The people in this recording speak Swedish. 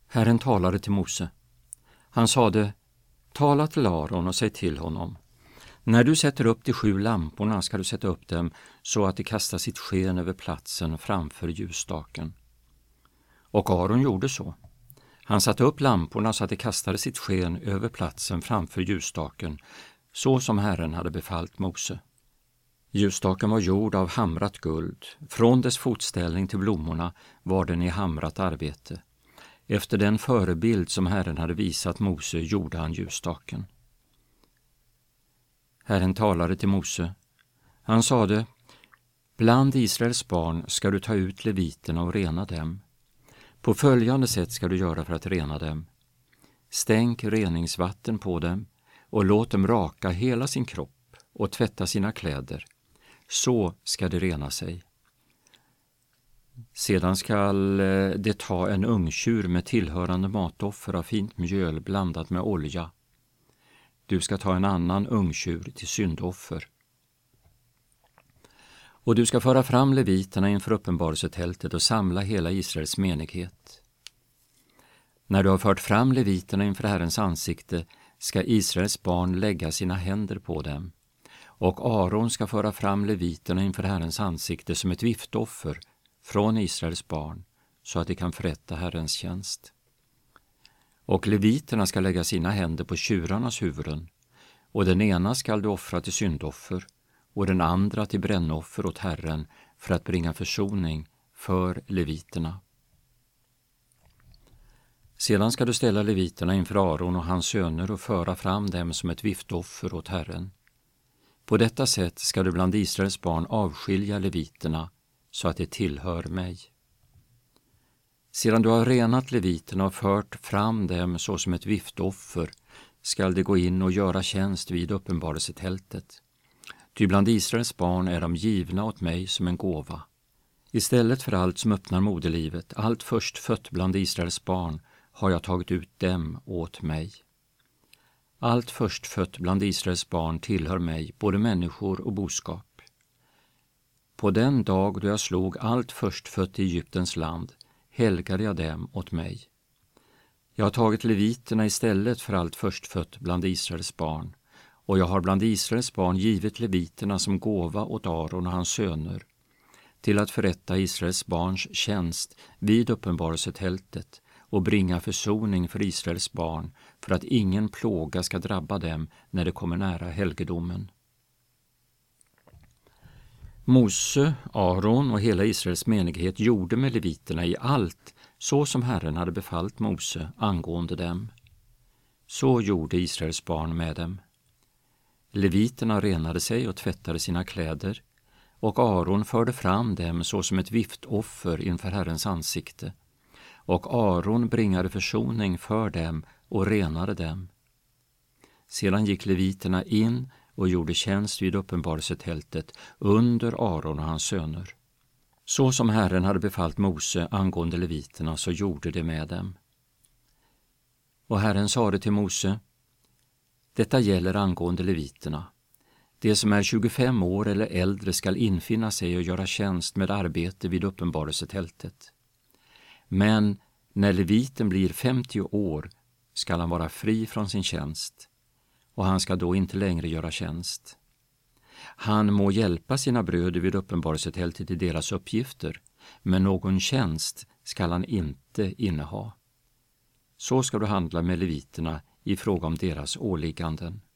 Herren talade till Mose. Han sade: Tala till Aron och säg till honom: när du sätter upp de 7 lamporna ska du sätta upp dem så att de kastar sitt sken över platsen framför ljusstaken. Och Aron gjorde så. Han satte upp lamporna så att de kastade sitt sken över platsen framför ljusstaken, så som Herren hade befallt Mose. Ljusstaken var gjord av hamrat guld. Från dess fotställning till blommorna var den i hamrat arbete. Efter den förebild som Herren hade visat Mose gjorde han ljusstaken. Herren talade till Mose. Han sade: bland Israels barn ska du ta ut leviterna och rena dem. På följande sätt ska du göra för att rena dem. Stänk reningsvatten på dem och låt dem raka hela sin kropp och tvätta sina kläder. Så ska det rena sig. Sedan skall det ta en ungtjur med tillhörande matoffer av fint mjöl blandat med olja. Du ska ta en annan ungtjur till syndoffer. Och du ska föra fram leviterna inför uppenbarelsetältet och samla hela Israels menighet. När du har fört fram leviterna inför Herrens ansikte ska Israels barn lägga sina händer på dem. Och Aron ska föra fram leviterna inför Herrens ansikte som ett viftoffer från Israels barn, så att de kan förrätta Herrens tjänst. Och leviterna ska lägga sina händer på tjurarnas huvuden, och den ena skall du offra till syndoffer, och den andra till brännoffer åt Herren för att bringa försoning för leviterna. Sedan ska du ställa leviterna inför Aron och hans söner och föra fram dem som ett viftoffer åt Herren. På detta sätt ska du bland Israels barn avskilja leviterna så att det tillhör mig. Sedan du har renat leviterna och fört fram dem så som ett viftoffer skall de gå in och göra tjänst vid uppenbarelsetältet. Ty bland Israels barn är de givna åt mig som en gåva. Istället för allt som öppnar moderlivet, allt förstfött bland Israels barn, har jag tagit ut dem åt mig. Allt förstfött bland Israels barn tillhör mig, både människor och boskap. På den dag då jag slog allt förstfött i Egyptens land, helgade jag dem åt mig. Jag har tagit leviterna istället för allt förstfött bland Israels barn, och jag har bland Israels barn givit leviterna som gåva åt Aron och hans söner, till att förrätta Israels barns tjänst vid uppenbarelsetältet och bringa försoning för Israels barn, för att ingen plåga ska drabba dem när det kommer nära helgedomen. Mose, Aron och hela Israels menighet gjorde med leviterna i allt så som Herren hade befallt Mose angående dem. Så gjorde Israels barn med dem. Leviterna renade sig och tvättade sina kläder, och Aron förde fram dem så som ett viftoffer inför Herrens ansikte. Och Aron bringade försoning för dem och renade dem. Sedan gick leviterna in och gjorde tjänst vid uppenbarelsetältet under Aron och hans söner. Så som Herren hade befallt Mose angående leviterna, så gjorde det med dem. Och Herren sade till Mose: detta gäller angående leviterna. Det som är 25 år eller äldre skall infinna sig och göra tjänst med arbete vid uppenbarelsetältet. Men när leviten blir 50 år skall han vara fri från sin tjänst, och han ska då inte längre göra tjänst. Han må hjälpa sina bröder vid uppenbarelsetältet i deras uppgifter, men någon tjänst skall han inte inneha. Så ska du handla med leviterna i fråga om deras åligganden.